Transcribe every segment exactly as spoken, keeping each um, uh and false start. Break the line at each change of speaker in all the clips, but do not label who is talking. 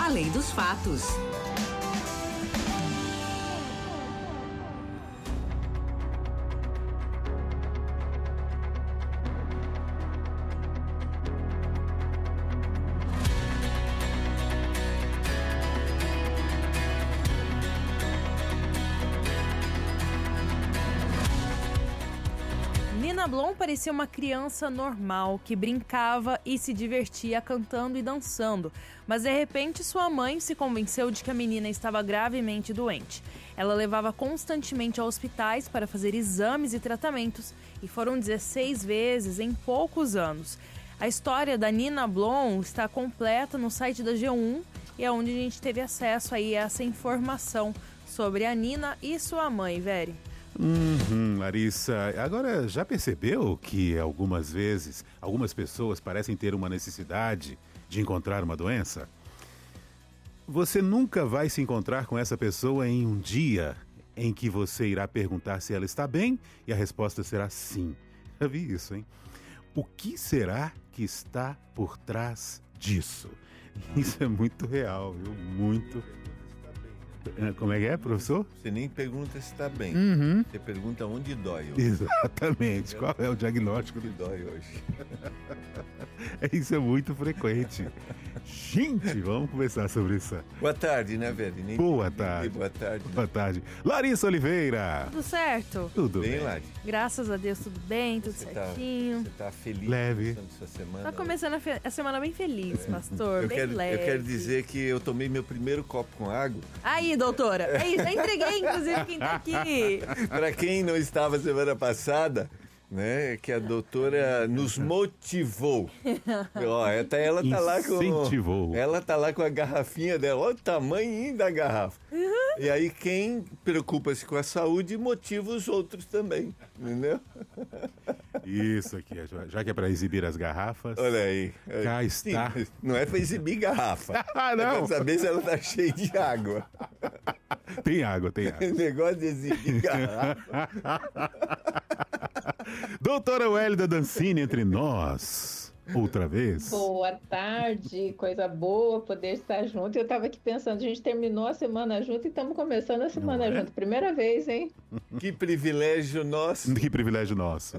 Além dos fatos.
Nina Blom parecia uma criança normal, que brincava e se divertia cantando e dançando, mas de repente sua mãe se convenceu de que a menina estava gravemente doente. Ela levava constantemente a hospitais para fazer exames e tratamentos, e foram dezesseis vezes em poucos anos. A história da Nina Blom está completa no site da G um, e é onde a gente teve acesso aí a essa informação sobre a Nina e sua mãe, Veri.
Uhum, Larissa, agora já percebeu que algumas vezes, algumas pessoas parecem ter uma necessidade de encontrar uma doença? Você nunca vai se encontrar com essa pessoa em um dia em que você irá perguntar se ela está bem e a resposta será sim. Já vi isso, hein? O que será que está por trás disso? Isso é muito real, viu? Muito. Como é que é, professor?
Você nem pergunta se está bem.
Uhum.
Você pergunta onde dói hoje.
Exatamente. Qual é o diagnóstico
que dói hoje?
Isso é muito frequente. Gente, vamos conversar sobre isso.
Boa tarde, né, velho? Nem
boa tarde.
Boa tarde. Né?
Boa tarde. Larissa Oliveira.
Tudo certo?
Tudo
bem,
bem,
Lari?
Graças a Deus, tudo bem, tudo
você
certinho.
Tá, você tá feliz?
Leve.
Sua semana?
Tá começando a, fe- a semana bem feliz, é. pastor,
eu
bem
quero,
leve.
Eu quero dizer que eu tomei meu primeiro copo com água.
Aí, doutora. Aí, já entreguei, inclusive, quem tá aqui.
Para quem não estava semana passada, né, que a doutora nos motivou. Ó, até ela tá lá com
incentivou.
Ela tá lá com a garrafinha dela, olha o tamanho da garrafa. Uhum. E aí quem preocupa-se com a saúde motiva os outros também, entendeu?
Isso aqui, já que é para exibir as garrafas.
Olha aí.
Cá está.
Sim, não é para exibir garrafa.
Ah, não.
É para saber se ela tá cheia de água.
Tem água, tem água.
Negócio de exibir garrafa.
Doutora Wélida Dancini entre nós, outra vez.
Boa tarde, coisa boa poder estar junto. Eu estava aqui pensando, a gente terminou a semana junto e estamos começando a semana é? junto. Primeira vez, hein?
Que privilégio nosso.
Que privilégio nosso.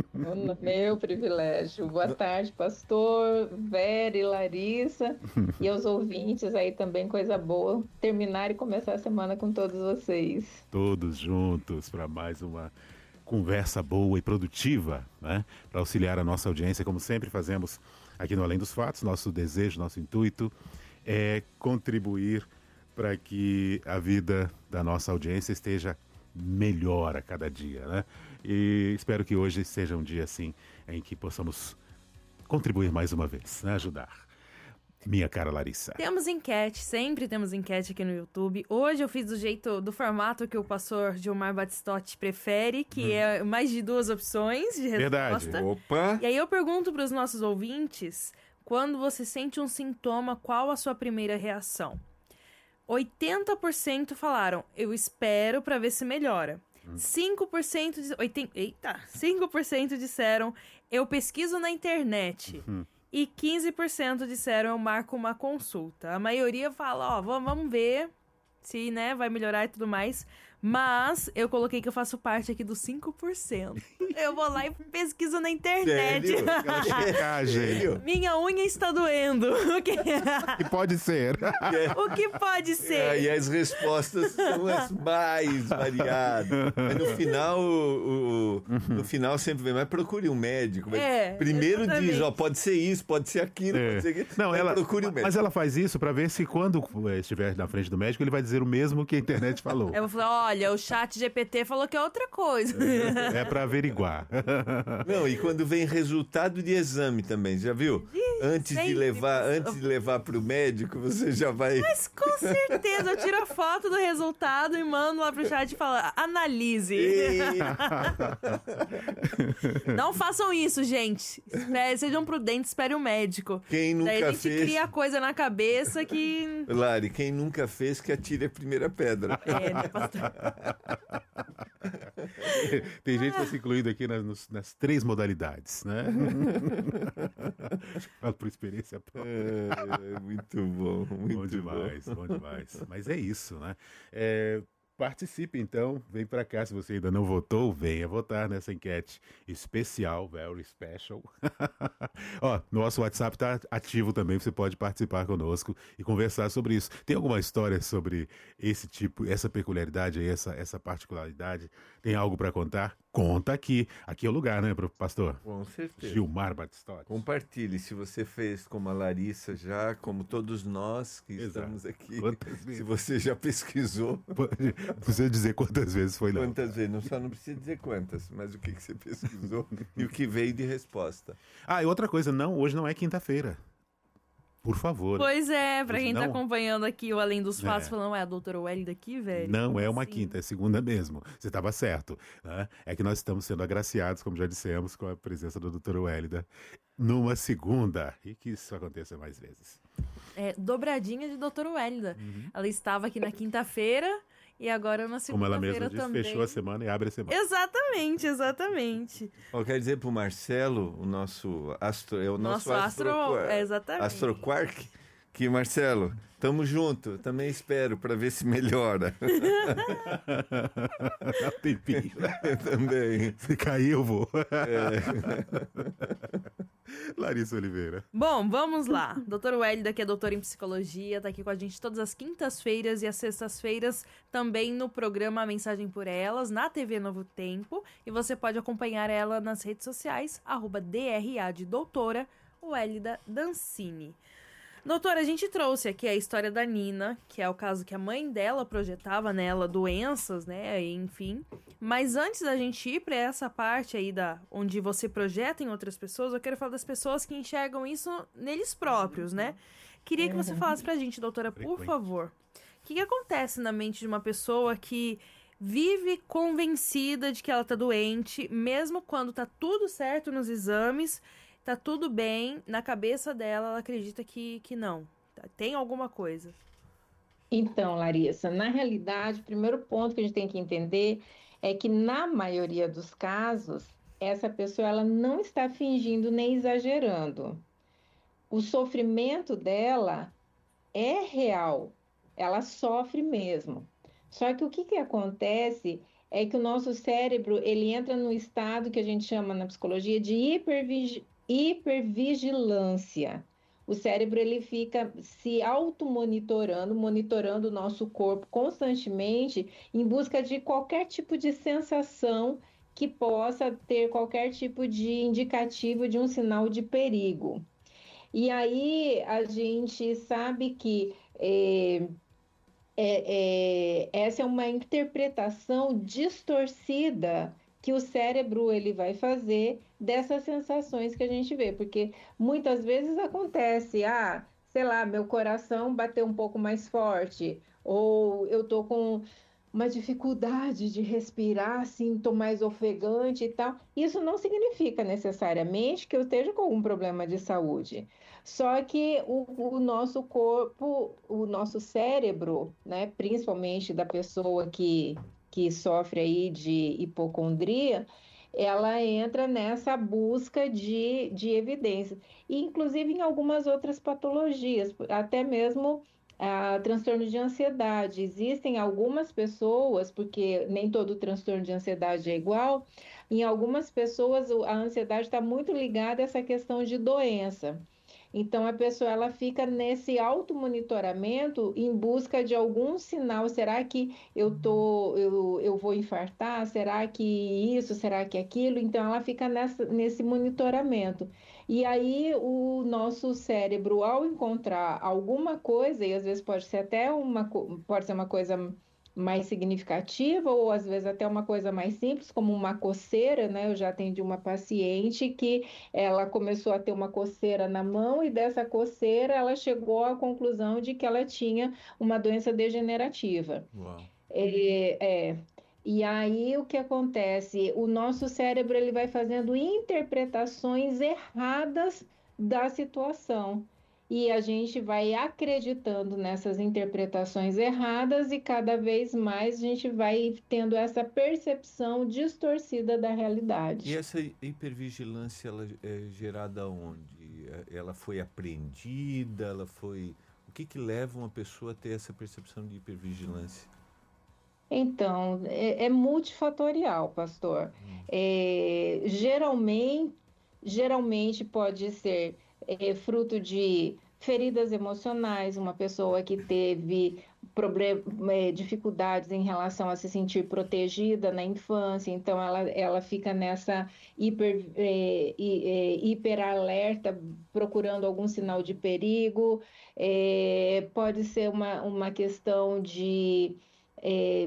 Meu privilégio. Boa tarde, pastor, Vera e Larissa. E aos ouvintes aí também, coisa boa. Terminar e começar a semana com todos vocês.
Todos juntos para mais uma conversa boa e produtiva, né? Para auxiliar a nossa audiência, como sempre fazemos aqui no Além dos Fatos. Nosso desejo, nosso intuito é contribuir para que a vida da nossa audiência esteja melhor a cada dia, né? E espero que hoje seja um dia assim em que possamos contribuir mais uma vez, né? Ajudar. Minha cara Larissa.
Temos enquete, sempre temos enquete aqui no YouTube. Hoje eu fiz do jeito, do formato que o pastor Gilmar Batistotti prefere, que hum. é mais de duas opções de resposta.
Verdade.
Opa!
E aí eu pergunto para os nossos ouvintes, quando você sente um sintoma, qual a sua primeira reação? oitenta por cento falaram, eu espero para ver se melhora. Hum. cinco por cento, de, oitenta, eita, cinco por cento disseram, eu pesquiso na internet. Uhum. E quinze por cento disseram, eu marco uma consulta. A maioria fala, ó, vamos ver se, né, vai melhorar e tudo mais. Mas eu coloquei que eu faço parte aqui dos cinco por cento. Eu vou lá e pesquiso na internet.
Sério?
Minha unha está doendo. O que,
que pode ser?
O que pode ser?
É, e as respostas são as mais variadas. Mas no final, o, o, no final sempre vem, mas procure um médico.
É,
primeiro
exatamente.
diz, ó, pode ser isso, pode ser aquilo,
é.
pode ser aquilo.
Não, ela,
procure um médico.
Mas ela faz isso para ver se quando estiver na frente do médico, ele vai dizer o mesmo que a internet falou.
Eu vou falar, olha, o chat G P T falou que é outra coisa.
É, é para averiguar.
Não, e quando vem resultado de exame também, já viu? Antes de levar, antes de levar pro médico, você já vai...
Mas com certeza, eu tiro a foto do resultado e mando lá pro chat e falo, analise. Não façam isso, gente. Espere, sejam prudentes, espere o médico.
Quem nunca
Daí a gente
fez...
cria coisa na cabeça que...
Lari, quem nunca fez que atire a primeira pedra.
É, né, pastor?
Tem gente que está se incluindo aqui nas, nas três modalidades, né? Falo por experiência própria.
É, muito bom, muito
Bom demais, bom demais. Mas é isso, né? É, participe então, vem pra cá. Se você ainda não votou, venha votar nessa enquete especial, very special. Ó, nosso WhatsApp tá ativo também, você pode participar conosco e conversar sobre isso. Tem alguma história sobre esse tipo, essa peculiaridade aí, essa, essa particularidade? Tem algo para contar? Conta aqui. Aqui é o lugar, né, pastor?
Com certeza.
Gilmar Batistotti.
Compartilhe, se você fez como a Larissa já, como todos nós que
Exato.
estamos aqui.
Quantas vezes?
Se você já pesquisou.
Não precisa dizer quantas vezes foi, não.
Quantas vezes? Não, só não precisa dizer quantas, mas o que, que você pesquisou e o que veio de resposta.
Ah, e outra coisa, não, hoje não é quinta-feira. Por favor.
Pois é, pra
Hoje
quem
não-
tá acompanhando aqui o Além dos Fatos,
É.
falando, é a doutora Wélida aqui, velho?
Não é uma
Assim.
quinta, é segunda mesmo. Você estava certo. Né? É que nós estamos sendo agraciados, como já dissemos, com a presença da doutora Wélida numa segunda. E que isso aconteça mais vezes.
É, dobradinha de doutora Wélida.
Uhum.
Ela estava aqui na quinta-feira e agora na
Como ela mesma
segunda-feira
disse,
também.
fechou a semana e abre a semana.
Exatamente, exatamente.
Eu quero dizer para o Marcelo, o nosso astro, é o nosso,
Nosso astro,
astroquar-
é, exatamente.
astroquark, que Marcelo, tamo junto, também espero para ver se melhora.
Dá um tempinho.
Eu também.
Se cair, eu vou.
É.
Larissa Oliveira.
Bom, vamos lá. Doutora Wélida, que é doutora em psicologia, tá aqui com a gente todas as quintas-feiras e as sextas-feiras também no programa Mensagem por Elas, na T V Novo Tempo. E você pode acompanhar ela nas redes sociais, arroba D R A de doutora Wélida Dancini. Doutora, a gente trouxe aqui a história da Nina, que é o caso que a mãe dela projetava nela doenças, né, enfim. Mas antes da gente ir para essa parte aí da onde você projeta em outras pessoas, eu quero falar das pessoas que enxergam isso neles próprios, né? Queria que você falasse pra gente, doutora, por
Frequente.
favor, o que, que acontece na mente de uma pessoa que vive convencida de que ela tá doente, mesmo quando tá tudo certo nos exames, tá tudo bem, na cabeça dela ela acredita que, que não, tá? Tem alguma coisa.
Então, Larissa, na realidade, o primeiro ponto que a gente tem que entender é que, na maioria dos casos, essa pessoa ela não está fingindo nem exagerando. O sofrimento dela é real, ela sofre mesmo. Só que o que que acontece é que o nosso cérebro ele entra no estado que a gente chama na psicologia de hipervigi- hipervigilância. O cérebro ele fica se automonitorando, monitorando o nosso corpo constantemente em busca de qualquer tipo de sensação que possa ter qualquer tipo de indicativo de um sinal de perigo. E aí a gente sabe que é, é, é, essa é uma interpretação distorcida que o cérebro ele vai fazer dessas sensações que a gente vê, porque muitas vezes acontece, ah, sei lá, meu coração bateu um pouco mais forte, ou eu tô com uma dificuldade de respirar, assim, tô mais ofegante e tal. Isso não significa necessariamente que eu esteja com algum problema de saúde. Só que o, o nosso corpo, o nosso cérebro, né, principalmente da pessoa que, que sofre aí de hipocondria, ela entra nessa busca de, de evidências. E, inclusive, em algumas outras patologias, até mesmo a transtorno de ansiedade. Existem algumas pessoas, porque nem todo transtorno de ansiedade é igual, em algumas pessoas a ansiedade está muito ligada a essa questão de doença. Então, a pessoa ela fica nesse automonitoramento em busca de algum sinal. Será que eu, tô, eu, eu vou infartar? Será que isso? Será que aquilo? Então, ela fica nessa, nesse monitoramento. E aí, o nosso cérebro, ao encontrar alguma coisa, e às vezes pode ser até uma, pode ser uma coisa mais significativa, ou às vezes até uma coisa mais simples, como uma coceira, né? Eu já atendi uma paciente que ela começou a ter uma coceira na mão e dessa coceira ela chegou à conclusão de que ela tinha uma doença degenerativa.
Uau.
É, é, e aí o que acontece? O nosso cérebro ele vai fazendo interpretações erradas da situação. E a gente vai acreditando nessas interpretações erradas e cada vez mais a gente vai tendo essa percepção distorcida da realidade.
E essa hipervigilância ela é gerada onde? ela foi aprendida, ela foi... O que que leva uma pessoa a ter essa percepção de hipervigilância?
Então, é, é multifatorial, pastor. É, geralmente, geralmente pode ser é, fruto de feridas emocionais, uma pessoa que teve problem- é, dificuldades em relação a se sentir protegida na infância, então ela, ela fica nessa hiper, é, hi- é, hiperalerta, procurando algum sinal de perigo. É, pode ser uma, uma questão de é,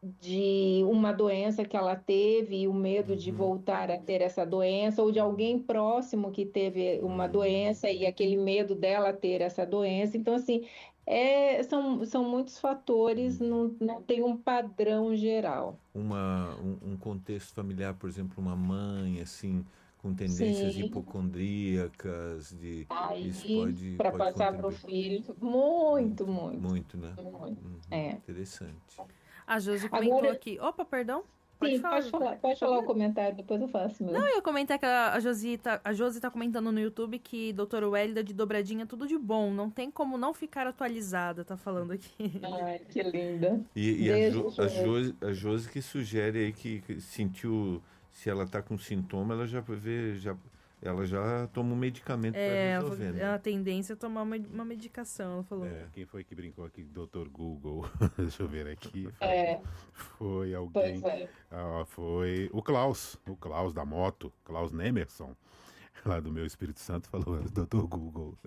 de uma doença que ela teve e o medo de
Uhum.
voltar a ter essa doença, ou de alguém próximo que teve uma doença e aquele medo dela ter essa doença. Então, assim, é, são, são muitos fatores, não, não tem um padrão geral.
Uma, um, um contexto familiar, por exemplo, uma mãe, assim, com tendências
Sim,
hipocondríacas, de, isso
aí
pode,
para
pode
passar para o
contribuir
filho, muito,
muito,
muito,
muito, né?
muito.
Uhum.
É.
Interessante.
A Josi comentou
Agora,
aqui. Opa, perdão. Pode
sim,
falar,
pode
doutor.
falar, pode falar o comentário, depois eu faço
Não,
meu.
eu ia comentar que a a Josi tá, a Josi tá comentando no YouTube que doutora Wélida de Dobradinha é tudo de bom. Não tem como não ficar atualizada, tá falando aqui.
Ai, que linda.
E, e a,
Beijo,
jo, a,
Josi.
Josi, a Josi que sugere aí que, que sentiu, se ela tá com sintoma, ela já vê, já, ela já toma um medicamento para
É,
resolver, né?
a tendência é tomar uma, uma medicação, ela falou.
É, quem foi que brincou aqui? doutor Google. Deixa eu ver aqui. Foi,
É,
foi alguém.
pois é.
Ah, foi o Klaus, o Klaus da moto, Klaus Nemerson, lá do meu Espírito Santo, falou, doutor Google.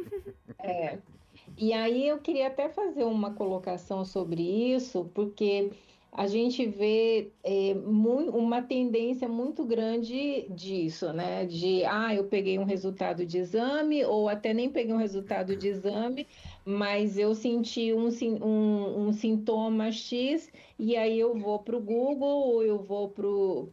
É. E aí eu queria até fazer uma colocação sobre isso, porque a gente vê é, mui- uma tendência muito grande disso, né? De, ah, eu peguei um resultado de exame, ou até nem peguei um resultado de exame, mas eu senti um, sin- um, um sintoma X, e aí eu vou para o Google ou eu vou para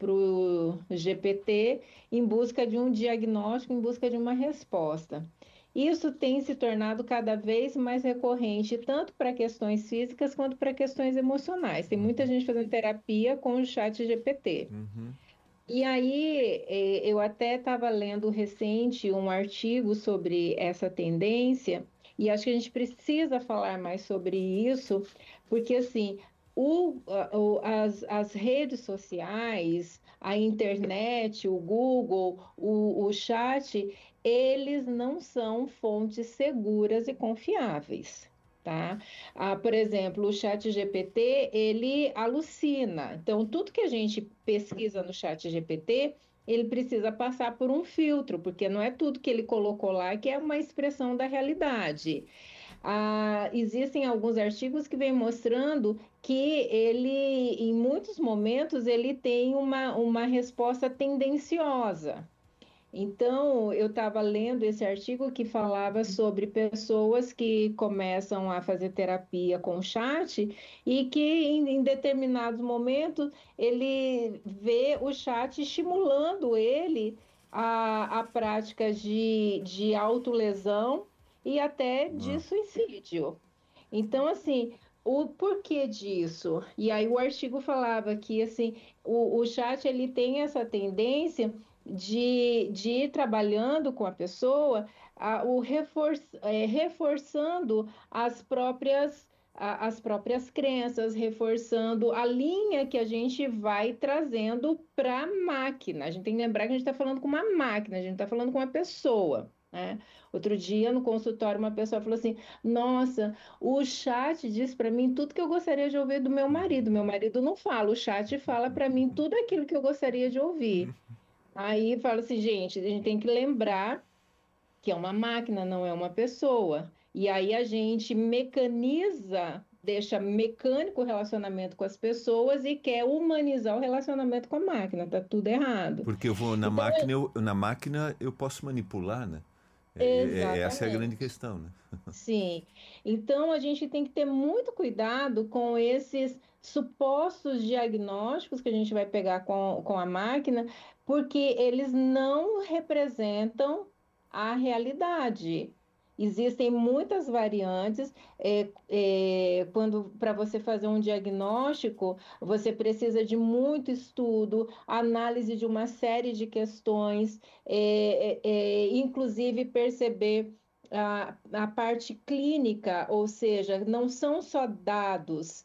o G P T em busca de um diagnóstico, em busca de uma resposta. Isso tem se tornado cada vez mais recorrente, tanto para questões físicas quanto para questões emocionais. Tem muita gente fazendo terapia com o chat G P T.
Uhum.
E aí, eh, eu até estava lendo recente um artigo sobre essa tendência, e acho que a gente precisa falar mais sobre isso, porque assim, o, a- o- as, as redes sociais, a internet, o Google, o, o chat, eles não são fontes seguras e confiáveis. Tá? Ah, por exemplo, o chat G P T, ele alucina. Então, tudo que a gente pesquisa no chat G P T, ele precisa passar por um filtro, porque não é tudo que ele colocou lá que é uma expressão da realidade. Ah, existem alguns artigos que vêm mostrando que ele, em muitos momentos, ele tem uma, uma resposta tendenciosa. Então, eu estava lendo esse artigo que falava sobre pessoas que começam a fazer terapia com chat e que em, em determinados momentos ele vê o chat estimulando ele a, a práticas de, de autolesão e até de
Ah,
suicídio. Então, assim, o porquê disso? E aí o artigo falava que assim, o, o chat ele tem essa tendência de, de ir trabalhando com a pessoa, a, o refor, é, reforçando as próprias, a, as próprias crenças, reforçando a linha que a gente vai trazendo para a máquina. A gente tem que lembrar que a gente está falando com uma máquina, a gente está falando com uma pessoa. Né? Outro dia, no consultório, uma pessoa falou assim: Nossa, o chat diz para mim tudo que eu gostaria de ouvir do meu marido. Meu marido não fala, o chat fala para mim tudo aquilo que eu gostaria de ouvir. Aí fala assim, gente, a gente tem que lembrar que é uma máquina, não é uma pessoa. E aí a gente mecaniza, deixa mecânico o relacionamento com as pessoas e quer humanizar o relacionamento com a máquina. Tá tudo errado.
porque eu vou na
Então,
máquina, eu, na máquina eu posso manipular, né? É, é- é- essa é a grande
exatamente.
questão, né?
Sim. Então a gente tem que ter muito cuidado com esses supostos diagnósticos que a gente vai pegar com, com a máquina, porque eles não representam a realidade. Existem muitas variantes. É, é, quando para você fazer um diagnóstico, você precisa de muito estudo, análise de uma série de questões, é, é, é, inclusive perceber a, a parte clínica, ou seja, não são só dados.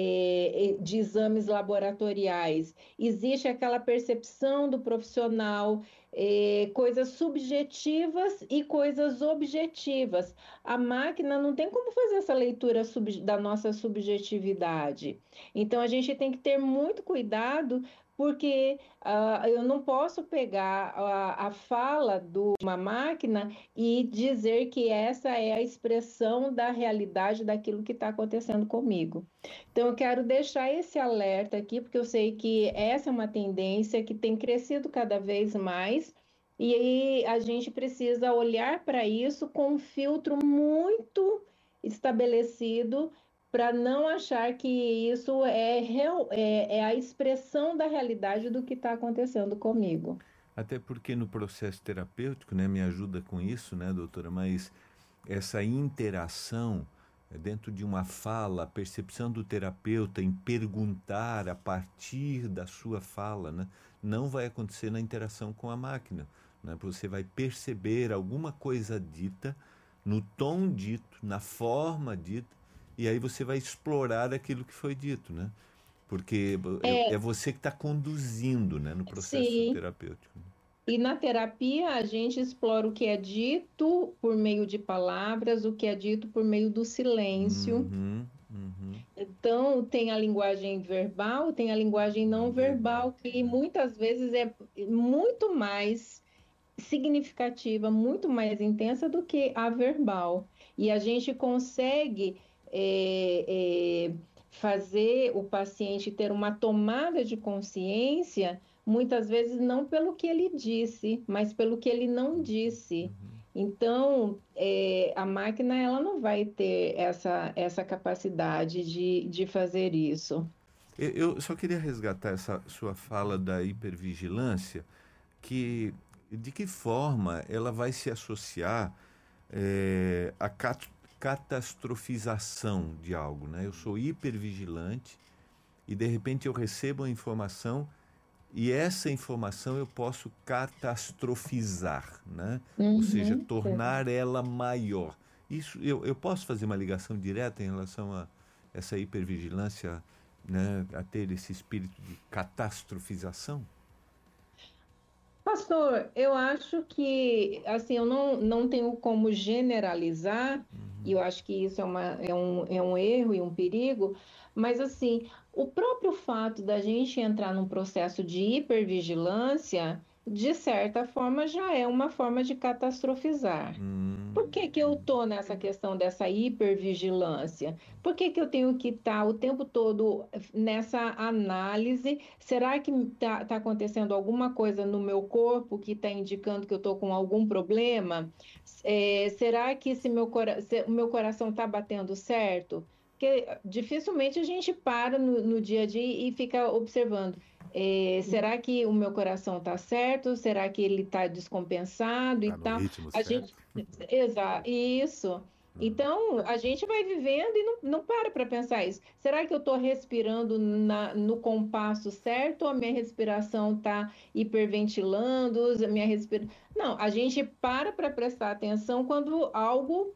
É, de exames laboratoriais, existe aquela percepção do profissional, é, coisas subjetivas e coisas objetivas. A máquina não tem como fazer essa leitura sub, da nossa subjetividade. Então, a gente tem que ter muito cuidado, porque uh, eu não posso pegar a, a fala de uma máquina e dizer que essa é a expressão da realidade daquilo que está acontecendo comigo. Então, eu quero deixar esse alerta aqui, porque eu sei que essa é uma tendência que tem crescido cada vez mais, e aí a gente precisa olhar para isso com um filtro muito estabelecido, para não achar que isso é, real, é, é a expressão da realidade do que está acontecendo comigo.
Até porque no processo terapêutico, né, me ajuda com isso, né, doutora, mas essa interação dentro de uma fala, a percepção do terapeuta em perguntar a partir da sua fala, né, não vai acontecer na interação com a máquina. Né? Você vai perceber alguma coisa dita, no tom dito, na forma dita, e aí você vai explorar aquilo que foi dito, né? Porque é, é você que está conduzindo, né, no processo sim. terapêutico.
E na terapia a gente explora o que é dito por meio de palavras, o que é dito por meio do silêncio. Uhum, uhum. Então, tem a linguagem verbal, tem a linguagem não verbal, que muitas vezes é muito mais significativa, muito mais intensa do que a verbal. E a gente consegue é, é, fazer o paciente ter uma tomada de consciência, muitas vezes não pelo que ele disse, mas pelo que ele não disse. Então, é, a máquina ela não vai ter essa, essa capacidade de, de fazer isso.
Eu, eu só queria resgatar essa sua fala da hipervigilância, que de que forma ela vai se associar é, à cat catastrofização de algo, né? Eu sou hipervigilante e de repente eu recebo uma informação e essa informação eu posso catastrofizar, né? Uhum, ou seja, tornar sim. ela maior. Isso, eu, eu posso fazer uma ligação direta em relação a essa hipervigilância, né? A ter esse espírito de catastrofização?
Pastor, eu acho que, assim, eu não, não tenho como generalizar, uhum. e eu acho que isso é, uma, é, um, é um erro e um perigo, mas, assim, o próprio fato da gente entrar num processo de hipervigilância, de certa forma, já é uma forma de catastrofizar. Hum. Por que que eu estou nessa questão dessa hipervigilância? Por que que eu tenho que estar o tempo todo nessa análise? Será que está tá acontecendo alguma coisa no meu corpo que está indicando que eu estou com algum problema? É, será que se meu cora- se o meu coração está batendo certo? Porque dificilmente a gente para no, no dia a dia e fica observando. É, será que o meu coração está certo? Será que ele está descompensado
tá
e tal?
Ritmo
a
certo.
gente, exato, isso. Então, a gente vai vivendo e não, não para para pensar isso. Será que eu estou respirando na, no compasso certo ou a minha respiração está hiperventilando? A minha respira... Não, a gente para para prestar atenção quando algo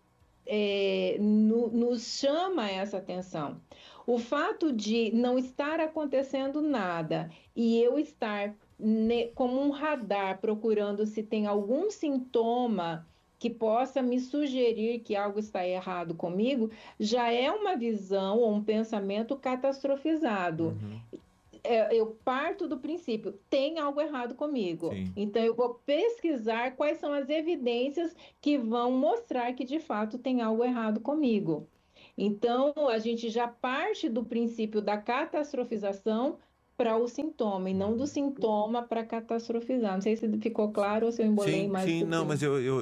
é, no, nos chama essa atenção. O fato de não estar acontecendo nada e eu estar ne, como um radar procurando se tem algum sintoma que possa me sugerir que algo está errado comigo, já é uma visão ou um pensamento catastrofizado. Uhum. Eu parto do princípio, tem algo errado comigo. Sim. Então, eu vou pesquisar quais são as evidências que vão mostrar que, de fato, tem algo errado comigo. Então, a gente já parte do princípio da catastrofização para o sintoma, e não do sintoma para catastrofizar. Não sei se ficou claro ou se eu embolei
sim,
mais.
Sim, não, mas eu eu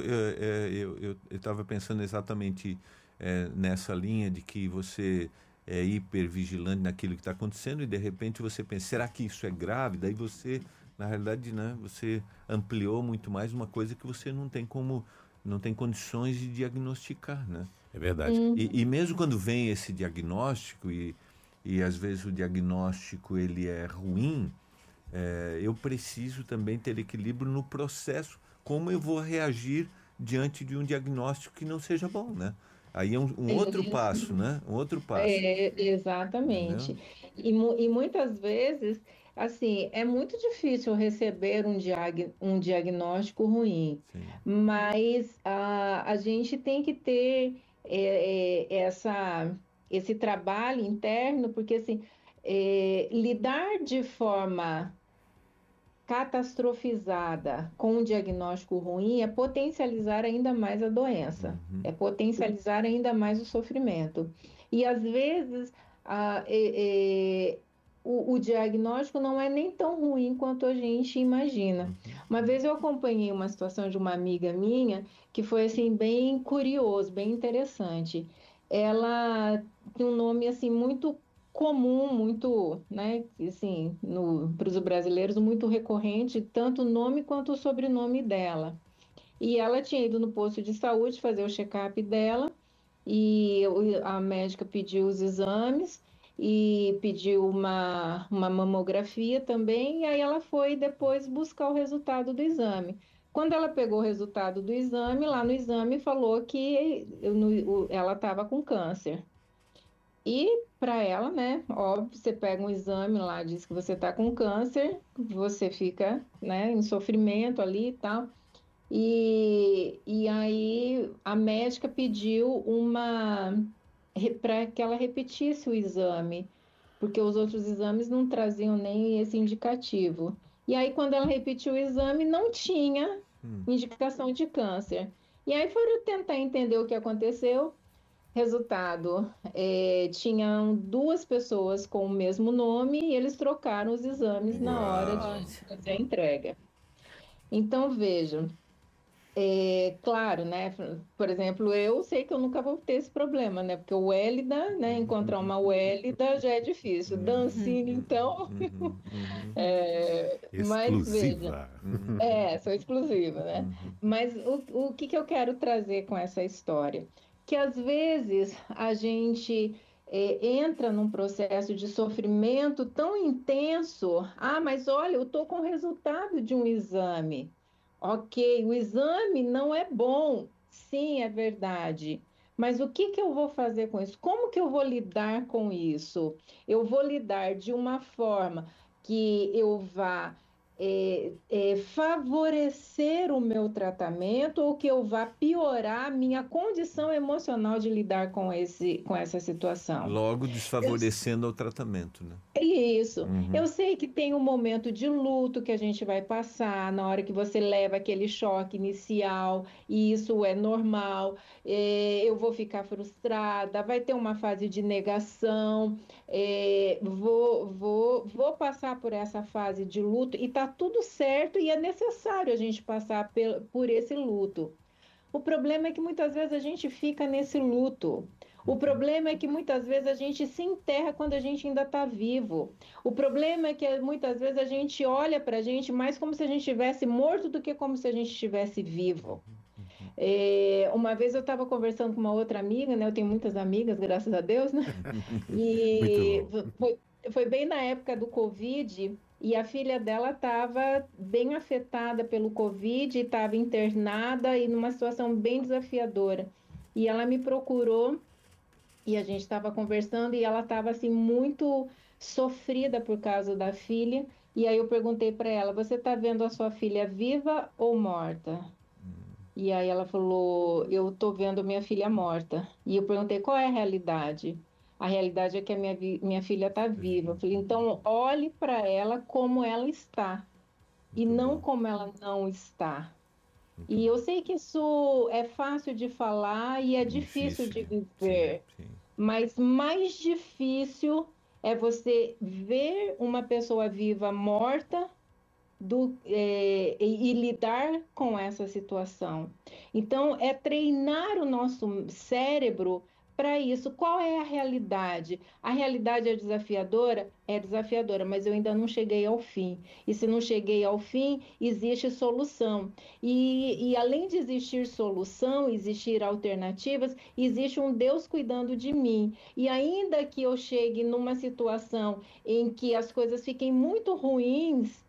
eu estava pensando exatamente é, nessa linha de que você é hipervigilante naquilo que está acontecendo e, de repente, você pensa, será que isso é grave? Daí você, na realidade, né, você ampliou muito mais uma coisa que você não tem como não tem condições de diagnosticar, né?
É verdade.
Hum.
E, e mesmo quando vem esse diagnóstico, e, e às vezes o diagnóstico ele é ruim, é, eu preciso também ter equilíbrio no processo, como eu vou reagir diante de um diagnóstico que não seja bom, né? Aí é um, um outro passo, né? Um outro passo.
É, exatamente. E, mu- e muitas vezes, assim, é muito difícil receber um, diag, um diagnóstico ruim,
Sim.
mas a, a gente tem que ter é, é, essa, esse trabalho interno, porque assim, é, lidar de forma catastrofizada com um diagnóstico ruim é potencializar ainda mais a doença,
Uhum.
é potencializar ainda mais o sofrimento. E às vezes a- é- é, o, o diagnóstico não é nem tão ruim quanto a gente imagina. Uma vez eu acompanhei uma situação de uma amiga minha que foi assim bem curioso, bem interessante. Ela tem um nome assim muito comum, muito, né, assim, para os brasileiros, muito recorrente, tanto o nome quanto o sobrenome dela. E ela tinha ido no posto de saúde fazer o check-up dela, e o- a médica pediu os exames e pediu uma, uma mamografia também, e aí ela foi depois buscar o resultado do exame. Quando ela pegou o resultado do exame, lá no exame falou que no- o- ela estava com câncer. E para ela, né, óbvio, você pega um exame lá, diz que você está com câncer, você fica, né, em sofrimento ali e tal. E, e aí a médica pediu uma para que ela repetisse o exame, porque os outros exames não traziam nem esse indicativo. E aí, quando ela repetiu o exame, não tinha
Hum.
indicação de câncer. E aí foram tentar entender o que aconteceu. Resultado, é, tinham duas pessoas com o mesmo nome e eles trocaram os exames na hora
Uau.
de fazer a entrega. Então, veja, é claro, né? Por exemplo, eu sei que eu nunca vou ter esse problema, né? Porque o Wélida, né? Encontrar uma Wélida já é difícil. Dancine, então,
Uhum, uhum,
é, mas veja,
Exclusiva.
uhum,
é, sou exclusiva, né?
uhum.
Mas o, o que que eu quero trazer com essa história? Que às vezes a gente é, entra num processo de sofrimento tão intenso. Ah, mas olha, eu estou com o resultado de um exame. Ok, o exame não é bom. Sim, é verdade. Mas o que que eu vou fazer com isso? Como que eu vou lidar com isso? Eu vou lidar de uma forma que eu vá é, é, favorecer o meu tratamento ou que eu vá piorar a minha condição emocional de lidar com esse, com essa situação.
Logo
Eu
desfavorecendo o tratamento, né?
isso.
Uhum.
Eu sei que tem um momento de luto que a gente vai passar na hora que você leva aquele choque inicial, e isso é normal. Eh, eu vou ficar frustrada, vai ter uma fase de negação, eh, vou, vou, vou passar por essa fase de luto e tá tudo certo e é necessário a gente passar pel- por esse luto. O problema é que muitas vezes a gente fica nesse luto. O problema é que muitas vezes a gente se enterra quando a gente ainda está vivo. O problema é que muitas vezes a gente olha para a gente mais como se a gente estivesse morto do que como se a gente estivesse vivo. É, uma vez eu estava conversando com uma outra amiga, né? Eu tenho muitas amigas, graças a Deus, né?
Muito
E
bom.
foi, foi bem na época do Covid e a filha dela estava bem afetada pelo Covid, estava internada e numa situação bem desafiadora. E ela me procurou e a gente estava conversando e ela estava assim muito sofrida por causa da filha. E aí eu perguntei para ela: você está vendo a sua filha viva ou morta? E aí ela falou: eu estou vendo minha filha morta. E eu perguntei: qual é a realidade? A realidade é que a minha, vi- minha filha está viva. Eu falei: então olhe para ela como ela está e
Muito
não
bom.
como ela não está.
Muito
E
bom.
eu sei que isso é fácil de falar e é difícil de
Difícil. Sim,
viver.
sim.
Mas mais difícil é você ver uma pessoa viva morta do, é, e, e lidar com essa situação. Então, é treinar o nosso cérebro para isso. Qual é a realidade? A realidade é desafiadora? É desafiadora, mas eu ainda não cheguei ao fim. E se não cheguei ao fim, existe solução. E, e além de existir solução, existir alternativas, existe um Deus cuidando de mim. E ainda que eu chegue numa situação em que as coisas fiquem muito ruins,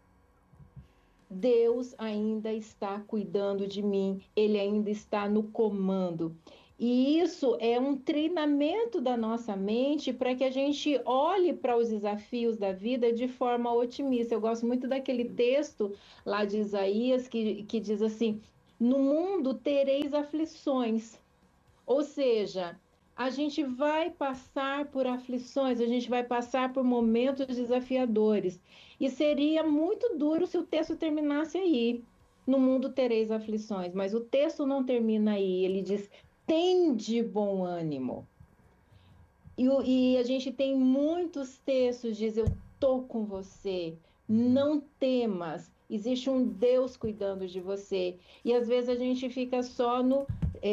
Deus ainda está cuidando de mim, Ele ainda está no comando. E isso é um treinamento da nossa mente para que a gente olhe para os desafios da vida de forma otimista. Eu gosto muito daquele texto lá de Isaías que, que diz assim: no mundo tereis aflições. Ou seja, a gente vai passar por aflições, a gente vai passar por momentos desafiadores. E seria muito duro se o texto terminasse aí. No mundo tereis aflições, mas o texto não termina aí. Ele diz: tende bom ânimo. E, e a gente tem muitos textos, diz: eu estou com você, não temas, existe um Deus cuidando de você. E às vezes a gente fica só no,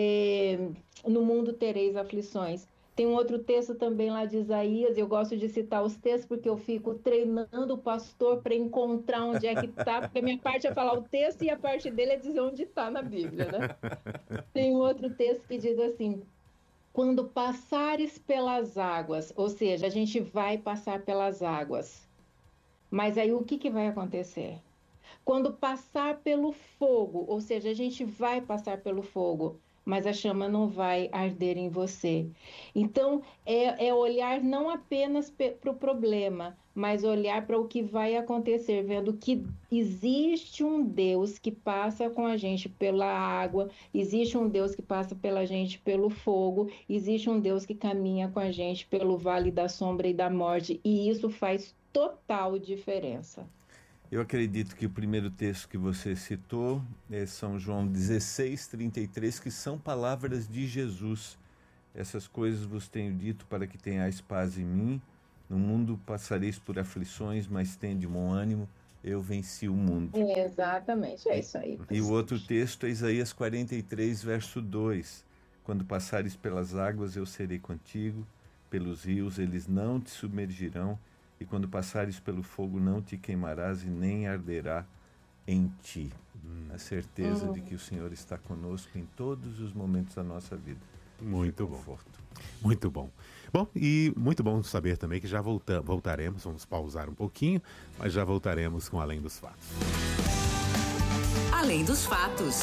é, no mundo tereis aflições. Tem um outro texto também lá de Isaías, eu gosto de citar os textos porque eu fico treinando o pastor para encontrar onde é que está, porque a minha parte é falar o texto e a parte dele é dizer onde está na Bíblia, né? Tem um outro texto que diz assim: quando passares pelas águas, ou seja, a gente vai passar pelas águas, mas aí o que, que vai acontecer? Quando passar pelo fogo, ou seja, a gente vai passar pelo fogo, mas a chama não vai arder em você. Então, é, é olhar não apenas para o problema, mas olhar para o que vai acontecer, vendo que existe um Deus que passa com a gente pela água, existe um Deus que passa pela gente pelo fogo, existe um Deus que caminha com a gente pelo vale da sombra e da morte, e isso faz total diferença.
Eu acredito que o primeiro texto que você citou é São João dezesseis, trinta e três, que são palavras de Jesus. Essas coisas vos tenho dito para que tenhais paz em mim. No mundo passareis por aflições, mas tende bom ânimo, eu venci o mundo.
É, exatamente, é isso aí.
E o outro texto é Isaías quarenta e três, verso dois. Quando passares pelas águas, eu serei contigo, pelos rios eles não te submergirão, e quando passares pelo fogo não te queimarás e nem arderá em ti. Hum. A certeza hum. de que o Senhor está conosco em todos os momentos da nossa vida.
Muito bom. Muito bom. Bom, e muito bom saber também que já volta, voltaremos, vamos pausar um pouquinho, mas já voltaremos com Além dos Fatos.
Além dos Fatos.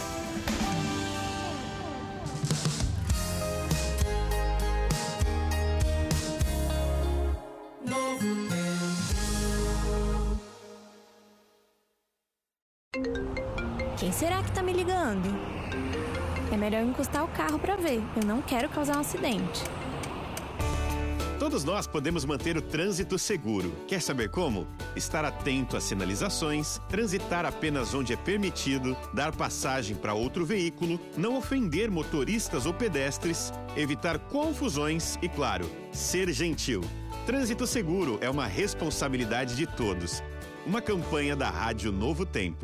Quem será que tá me ligando? É melhor encostar o carro pra ver. Eu não quero causar um acidente.
Todos nós podemos manter o trânsito seguro. Quer saber como? Estar atento às sinalizações, transitar apenas onde é permitido, dar passagem para outro veículo, não ofender motoristas ou pedestres, evitar confusões e, claro, ser gentil. Trânsito seguro é uma responsabilidade de todos. Uma campanha da Rádio Novo Tempo.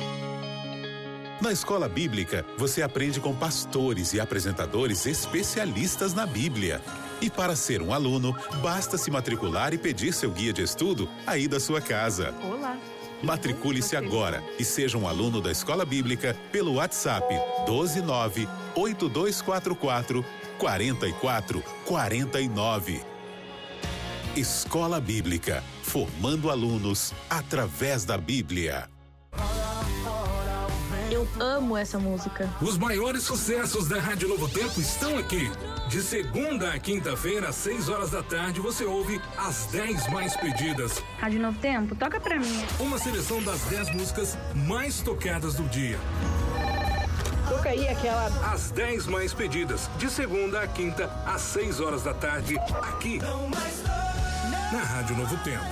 Na Escola Bíblica, você aprende com pastores e apresentadores especialistas na Bíblia. E para ser um aluno, basta se matricular e pedir seu guia de estudo aí da sua casa.
Olá!
Matricule-se agora e seja um aluno da Escola Bíblica pelo WhatsApp doze nove oito dois quatro quatro quatro quatro quatro nove. Escola Bíblica, formando alunos através da Bíblia.
Eu amo essa música.
Os maiores sucessos da Rádio Novo Tempo estão aqui. De segunda a quinta-feira, às seis horas da tarde, você ouve as dez mais pedidas.
Rádio Novo Tempo, toca pra mim.
Uma seleção das dez músicas mais tocadas do dia.
Toca aí aquela...
As dez mais pedidas, de segunda a quinta, às seis horas da tarde, aqui, na Rádio Novo Tempo.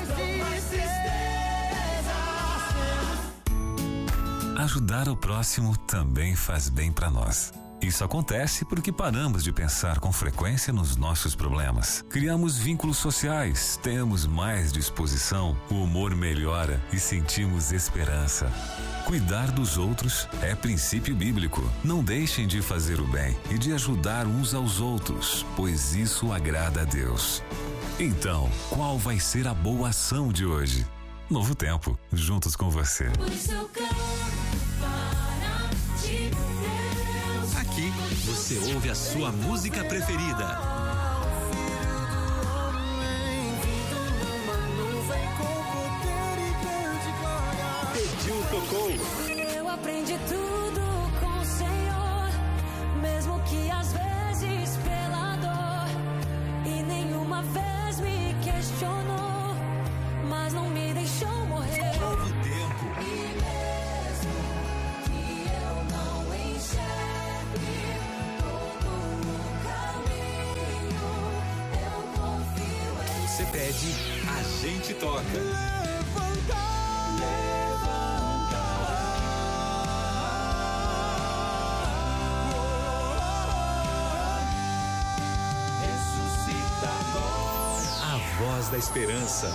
Ajudar o próximo também faz bem para nós.
Isso acontece porque paramos de pensar com frequência nos nossos problemas. Criamos vínculos sociais, temos mais disposição, o humor melhora e sentimos esperança. Cuidar dos outros é princípio bíblico. Não deixem de fazer o bem e de ajudar uns aos outros, pois isso agrada a Deus. Então, qual vai ser a boa ação de hoje? Novo Tempo, juntos com você.
Aqui você ouve a sua música preferida.
Pediu, tocou.
Eu aprendi tudo com o Senhor, mesmo que às vezes pela dor, e nenhuma vez me questionou, mas não me deixou morrer.
Novo Tempo.
E mesmo que eu não enxergue todo o caminho, eu confio em
Você pede, a gente toca. Voz da Esperança.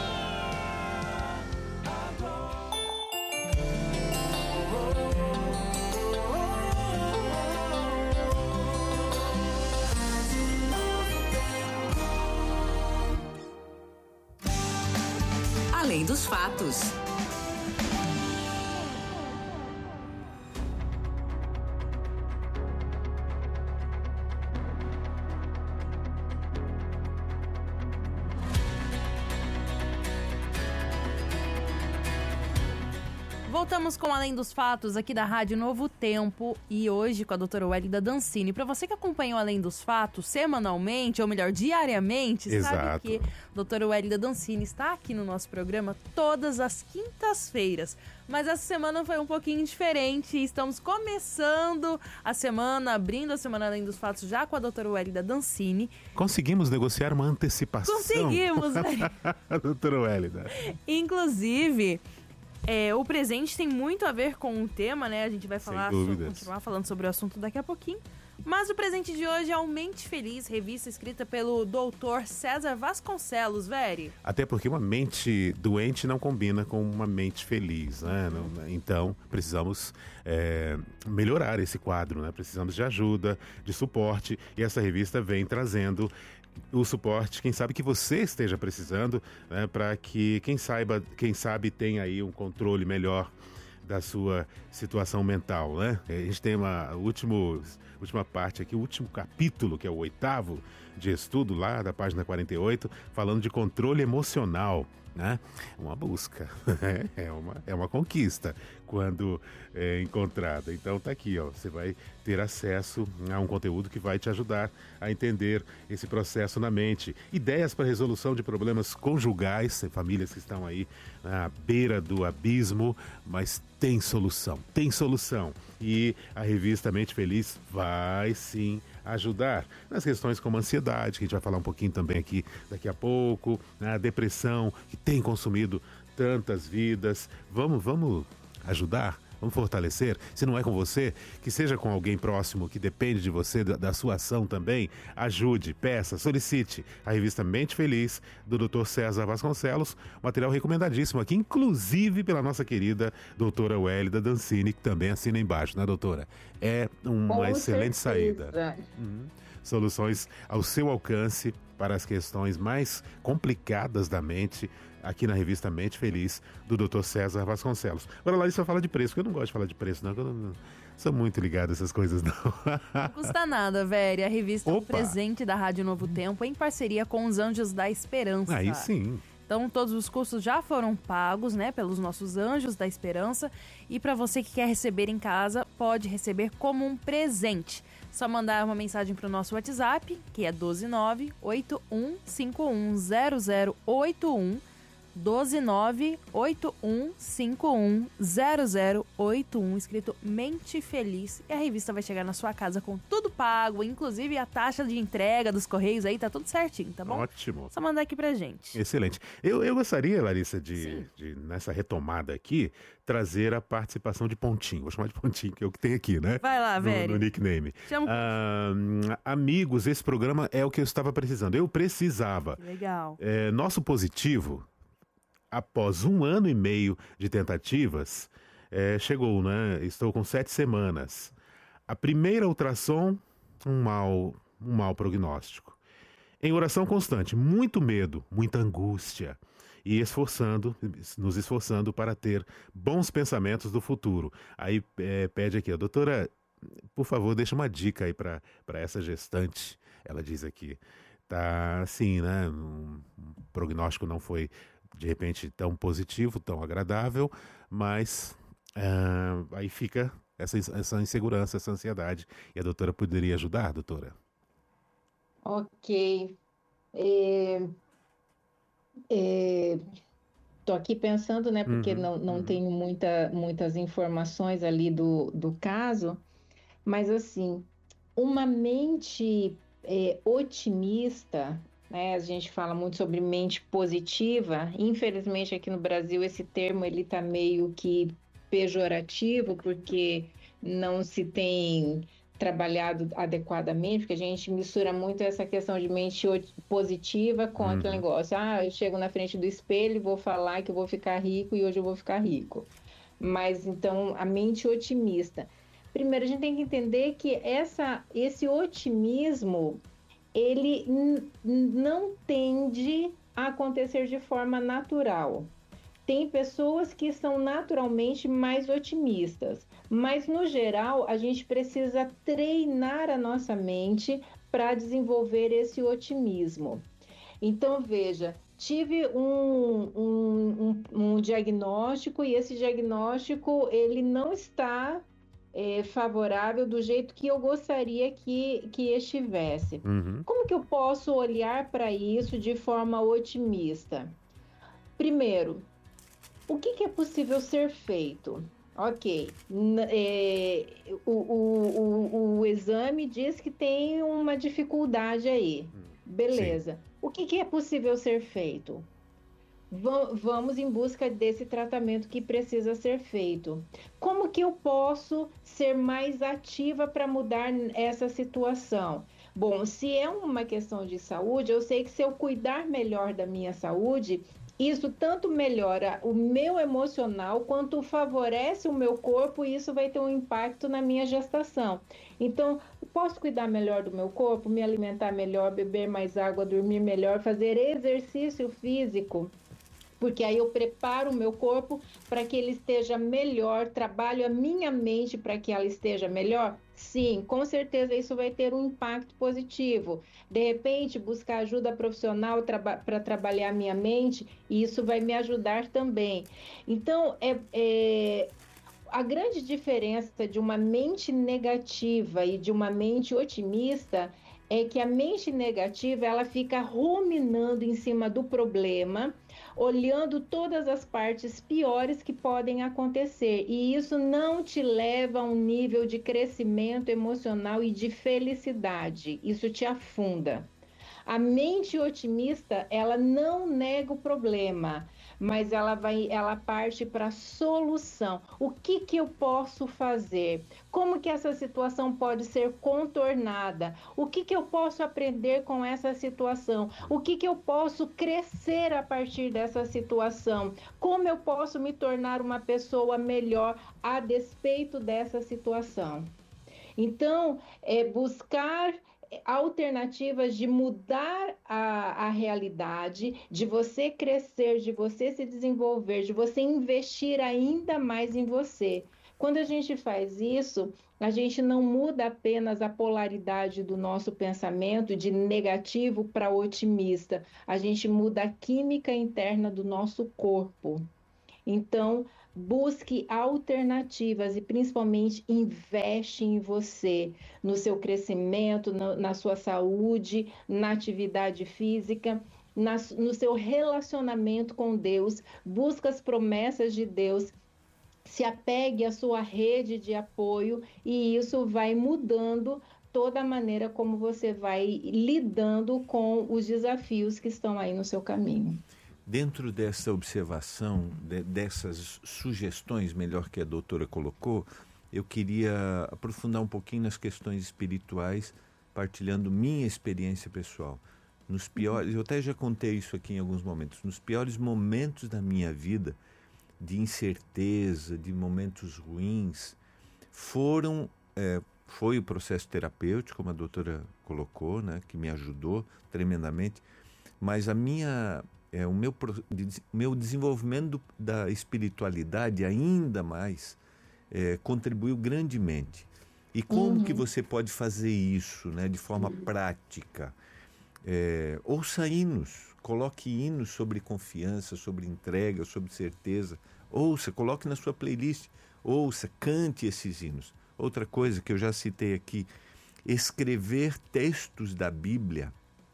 Além dos fatos.
Voltamos com Além dos Fatos aqui da Rádio Novo Tempo e hoje com a doutora Wélida Dancini. Para você que acompanha o Além dos Fatos semanalmente, ou melhor, diariamente,
Exato.
sabe que a doutora Wélida Dancini está aqui no nosso programa todas as quintas-feiras. Mas essa semana foi um pouquinho diferente. Estamos começando a semana, abrindo a semana Além dos Fatos já com a doutora Wélida Dancini.
Conseguimos negociar uma antecipação.
Conseguimos, né?
doutora Wélida.
Inclusive... É, o presente tem muito a ver com o tema, né? A gente vai falar sobre, continuar falando sobre o assunto daqui a pouquinho. Mas o presente de hoje é o Mente Feliz, revista escrita pelo doutor César Vasconcelos, Veri.
Até porque uma mente doente não combina com uma mente feliz, né? Não, então, precisamos é, melhorar esse quadro, né? Precisamos de ajuda, de suporte. E essa revista vem trazendo o suporte, quem sabe que você esteja precisando, né, para que quem saiba, quem sabe tenha aí um controle melhor da sua situação mental, né? A gente tem uma último, última parte aqui, o último capítulo, que é o oitavo de estudo lá da página quarenta e oito, falando de controle emocional, né? Uma busca, é uma, é uma conquista quando é encontrada. Então tá aqui, ó, você vai ter acesso a um conteúdo que vai te ajudar a entender esse processo na mente. Ideias para resolução de problemas conjugais, famílias que estão aí na beira do abismo, mas tem solução, tem solução. E a revista Mente Feliz vai sim ajudar nas questões como ansiedade, que a gente vai falar um pouquinho também aqui daqui a pouco, a depressão, que tem consumido tantas vidas. Vamos, vamos ajudar? Vamos fortalecer? Se não é com você, que seja com alguém próximo que depende de você, da, da sua ação também. Ajude, peça, solicite a revista Mente Feliz, do doutor César Vasconcelos. Material recomendadíssimo aqui, inclusive pela nossa querida doutora Wélida Dancini, que também assina embaixo, né, doutora? É uma com excelente certeza. Saída. Uhum. Soluções ao seu alcance para as questões mais complicadas da mente, aqui na revista Mente Feliz, do doutor César Vasconcelos. Agora, Larissa, fala de preço, porque eu não gosto de falar de preço, não. Eu não sou muito ligado a essas coisas, não.
Não custa nada, velho. A revista é um presente da Rádio Novo Tempo, em parceria com os Anjos da Esperança.
Aí sim.
Então, todos os custos já foram pagos, né, pelos nossos Anjos da Esperança. E para você que quer receber em casa, pode receber como um presente. Só mandar uma mensagem para o nosso WhatsApp, que é um dois nove oito um cinco um zero zero oito um. um um dois nove oito um cinco um zero zero oito um, escrito Mente Feliz. E a revista vai chegar na sua casa com tudo pago, inclusive a taxa de entrega dos correios aí, tá tudo certinho, tá bom?
Ótimo.
Só mandar aqui pra gente.
Excelente. Eu, eu gostaria, Larissa, de, de, nessa retomada aqui, trazer a participação de Pontinho. Vou chamar de Pontinho, que é o que tem aqui, né?
Vai lá,
no,
velho.
no nickname.
Chama...
Ah, amigos, esse programa é o que eu estava precisando. Eu precisava.
Legal.
É, nosso positivo, após um ano e meio de tentativas, é, chegou, né? Estou com sete semanas. A primeira ultrassom, um mau, um mau prognóstico. Em oração constante, muito medo, muita angústia. E esforçando, nos esforçando para ter bons pensamentos do futuro. Aí é, pede aqui, a doutora, por favor, deixa uma dica aí para essa gestante. Ela diz aqui, tá assim, né? Um, um prognóstico não foi, de repente, tão positivo, tão agradável, mas uh, aí fica essa, essa insegurança, essa ansiedade. E a doutora poderia ajudar, doutora?
Ok. É... Estou aqui pensando, né, porque
Uhum,
não, não
uhum.
tenho muita, muitas informações ali do, do caso, mas assim, uma mente é, otimista, né, a gente fala muito sobre mente positiva, infelizmente aqui no Brasil esse termo ele está meio que pejorativo, porque não se tem trabalhado adequadamente, porque a gente mistura muito essa questão de mente positiva com
Uhum.
aquele negócio, ah, eu chego na frente do espelho e vou falar que eu vou ficar rico e hoje eu vou ficar rico. Mas então, a mente otimista. Primeiro, a gente tem que entender que essa, esse otimismo, ele n- não tende a acontecer de forma natural. Tem pessoas que são naturalmente mais otimistas, mas no geral a gente precisa treinar a nossa mente para desenvolver esse otimismo. Então veja, tive um, um, um, um diagnóstico e esse diagnóstico ele não está é, favorável do jeito que eu gostaria que, que estivesse.
Uhum.
Como que eu posso olhar para isso de forma otimista? Primeiro, o que, que é possível ser feito? Ok, N- é, o, o, o, o exame diz que tem uma dificuldade aí. Beleza. O que, que é possível ser feito? Va- vamos em busca desse tratamento que precisa ser feito. Como que eu posso ser mais ativa para mudar essa situação? Bom, se é uma questão de saúde, eu sei que se eu cuidar melhor da minha saúde, isso tanto melhora o meu emocional quanto favorece o meu corpo e isso vai ter um impacto na minha gestação. Então, eu posso cuidar melhor do meu corpo, me alimentar melhor, beber mais água, dormir melhor, fazer exercício físico, porque aí eu preparo o meu corpo para que ele esteja melhor, trabalho a minha mente para que ela esteja melhor? Sim, com certeza isso vai ter um impacto positivo. De repente, buscar ajuda profissional traba- para trabalhar a minha mente, isso vai me ajudar também. Então, é, é, a grande diferença de uma mente negativa e de uma mente otimista é que a mente negativa ela fica ruminando em cima do problema, olhando todas as partes piores que podem acontecer. E isso não te leva a um nível de crescimento emocional e de felicidade. Isso te afunda. A mente otimista, ela não nega o problema, mas ela vai, ela parte para a solução. O que que eu posso fazer? Como que essa situação pode ser contornada? O que que eu posso aprender com essa situação? O que que eu posso crescer a partir dessa situação? Como eu posso me tornar uma pessoa melhor a despeito dessa situação? Então, é buscar alternativas de mudar a, a realidade, de você crescer, de você se desenvolver, de você investir ainda mais em você. Quando a gente faz isso, a gente não muda apenas a polaridade do nosso pensamento de negativo para otimista, a gente muda a química interna do nosso corpo. Então, busque alternativas e principalmente investe em você, no seu crescimento, na, na sua saúde, na atividade física. nas, no seu relacionamento com Deus, busca as promessas de Deus, se apegue à sua rede de apoio, e isso vai mudando toda a maneira como você vai lidando com os desafios que estão aí no seu caminho.
Dentro dessa observação, de, dessas sugestões, melhor que a doutora colocou, eu queria aprofundar um pouquinho nas questões espirituais, partilhando minha experiência pessoal. Nos piores, eu até já contei isso aqui em alguns momentos, nos piores momentos da minha vida, de incerteza, de momentos ruins, foram, é, foi o processo terapêutico, como a doutora colocou, né, que me ajudou tremendamente, mas a minha, é, o meu, meu desenvolvimento da espiritualidade ainda mais é, contribuiu grandemente. E como uhum. que você pode fazer isso, né, de forma uhum. prática? É, ouça hinos, coloque hinos sobre confiança, sobre entrega, sobre certeza. Ouça, coloque na sua playlist, ouça, cante esses hinos. Outra coisa que eu já citei aqui, escrever textos da Bíblia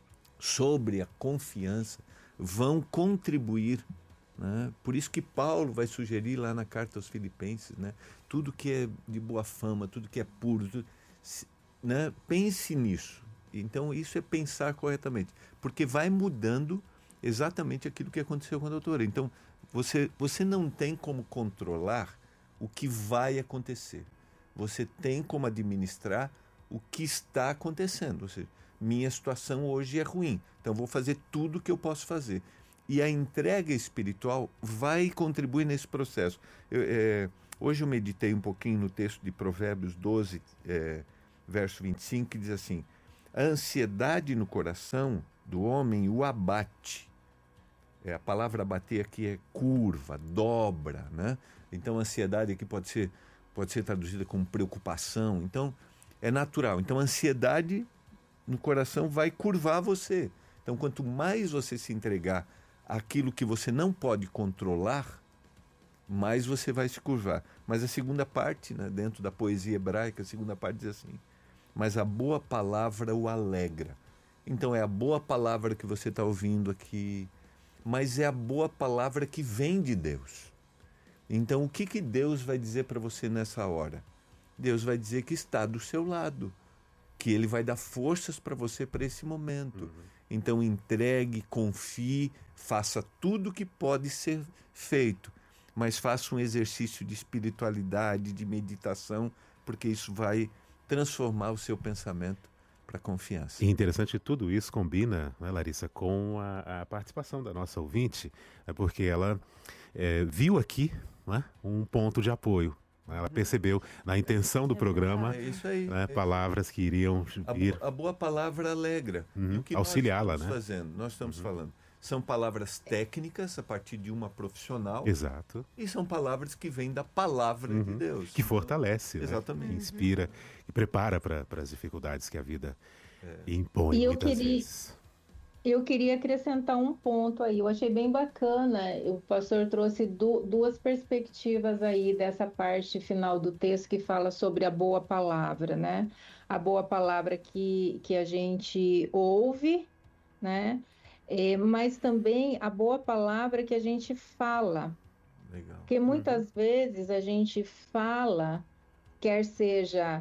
sobre a confiança vão contribuir, né? Por isso que Paulo vai sugerir lá na carta aos Filipenses, né? Tudo que é de boa fama, tudo que é puro, tudo, né? Pense nisso. Então isso é pensar corretamente, porque vai mudando exatamente aquilo que aconteceu com a doutora. Então você, você não tem como controlar o que vai acontecer, você tem como administrar o que está acontecendo. Ou seja, minha situação hoje é ruim, então vou fazer tudo o que eu posso fazer. E a entrega espiritual vai contribuir nesse processo. Eu, é, hoje eu meditei um pouquinho no texto de Provérbios doze, é, verso vinte e cinco, que diz assim: a ansiedade no coração do homem o abate. É, a palavra abater aqui é curva, dobra, né? Então, a ansiedade aqui pode ser, pode ser traduzida como preocupação. Então, é natural. Então, a ansiedade no coração vai curvar você. Então, quanto mais você se entregar àquilo que você não pode controlar, mais você vai se curvar. Mas a segunda parte, né, dentro da poesia hebraica, a segunda parte diz assim: mas a boa palavra o alegra. Então é a boa palavra que você está ouvindo aqui, mas é a boa palavra que vem de Deus. Então o que, que Deus vai dizer para você nessa hora? Deus vai dizer que está do seu lado, que Ele vai dar forças para você para esse momento. Uhum. Então entregue, confie, faça tudo o que pode ser feito, mas faça um exercício de espiritualidade, de meditação, porque isso vai transformar o seu pensamento para confiança.
E interessante, tudo isso combina, né, Larissa, com a, a participação da nossa ouvinte, né, porque ela é, viu aqui, né, um ponto de apoio. Né, ela percebeu na intenção do programa,
é isso aí,
né,
é
palavras que iriam vir.
A, a boa palavra alegra.
Uhum,
e o que
auxiliá-la,
nós estamos
né?
fazendo? Nós estamos
uhum.
falando. São palavras técnicas a partir de uma profissional.
Exato.
E são palavras que vêm da palavra uhum. de Deus.
Que fortalece,
exatamente.
Né? Que inspira e prepara para as dificuldades que a vida é. impõe
e eu
muitas
queria,
vezes.
Eu queria acrescentar um ponto aí. Eu achei bem bacana. O pastor trouxe du duas perspectivas aí dessa parte final do texto que fala sobre a boa palavra, né? A boa palavra que, que a gente ouve, né? É, mas também a boa palavra que a gente fala.
Legal.
Porque muitas uhum. vezes a gente fala, quer seja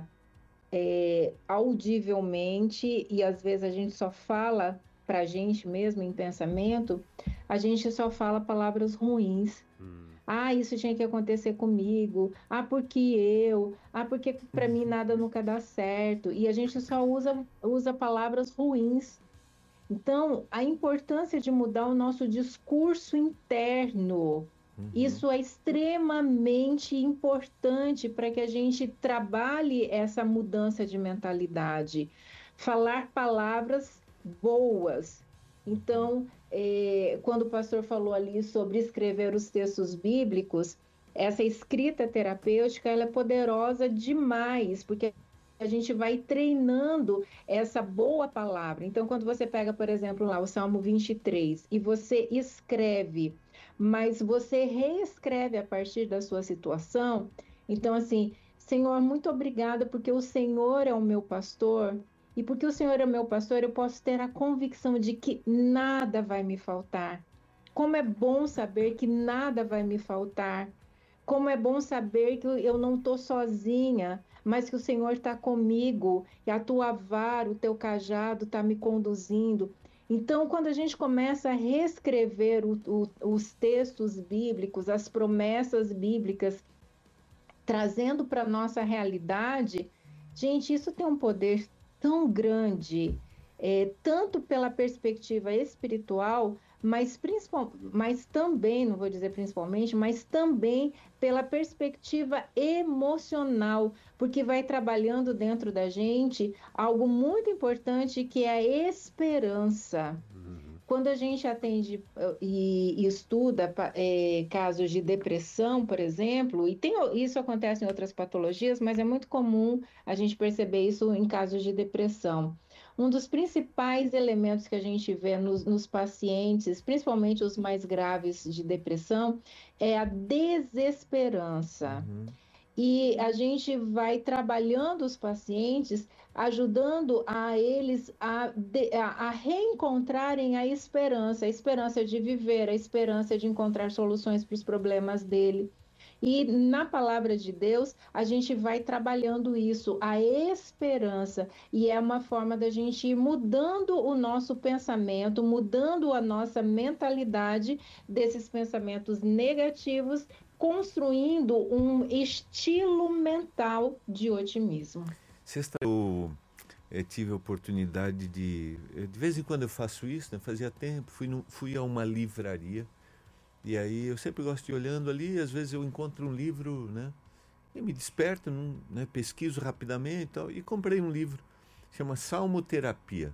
é, audivelmente, e às vezes a gente só fala para a gente mesmo em pensamento, a gente só fala palavras ruins. Hum. Ah, isso tinha que acontecer comigo. Ah, porque eu. Ah, porque para mim nada nunca dá certo. E a gente só usa, usa palavras ruins. Então, a importância de mudar o nosso discurso interno, uhum. isso é extremamente importante para que a gente trabalhe essa mudança de mentalidade. Falar palavras boas. Então, é, quando o pastor falou ali sobre escrever os textos bíblicos, essa escrita terapêutica ela é poderosa demais, porque a gente vai treinando essa boa palavra. Então, quando você pega, por exemplo, lá o Salmo vinte e três e você escreve, mas você reescreve a partir da sua situação, então assim, Senhor, muito obrigada porque o Senhor é o meu pastor E porque o Senhor é meu pastor, eu posso ter a convicção de que nada vai me faltar. Como é bom saber que nada vai me faltar. Como é bom saber que eu não estou sozinha, mas que o Senhor está comigo, e a tua vara, o teu cajado está me conduzindo. Então, quando a gente começa a reescrever o, o, os textos bíblicos, as promessas bíblicas, trazendo para a nossa realidade, gente, isso tem um poder tão grande, é, tanto pela perspectiva espiritual, mas, principal, mas também, não vou dizer principalmente, mas também pela perspectiva emocional, porque vai trabalhando dentro da gente algo muito importante, que é a esperança. Uhum. Quando a gente atende e, e estuda é, casos de depressão, por exemplo, e tem, isso acontece em outras patologias, mas é muito comum a gente perceber isso em casos de depressão. Um dos principais elementos que a gente vê nos, nos pacientes, principalmente os mais graves de depressão, é a desesperança. Uhum. E a gente vai trabalhando os pacientes, ajudando a eles a, de, a, a reencontrarem a esperança, a esperança de viver, a esperança de encontrar soluções para os problemas dele. E na palavra de Deus, a gente vai trabalhando isso, a esperança, e é uma forma da gente ir mudando o nosso pensamento, mudando a nossa mentalidade desses pensamentos negativos, construindo um estilo mental de otimismo.
Sexta, eu, eu tive a oportunidade de... De vez em quando eu faço isso, né? Fazia tempo, fui, no, fui a uma livraria. E aí eu sempre gosto de ir olhando ali, às vezes eu encontro um livro, né? E me desperto, né? Pesquiso rapidamente e tal, e comprei um livro, chama Salmoterapia.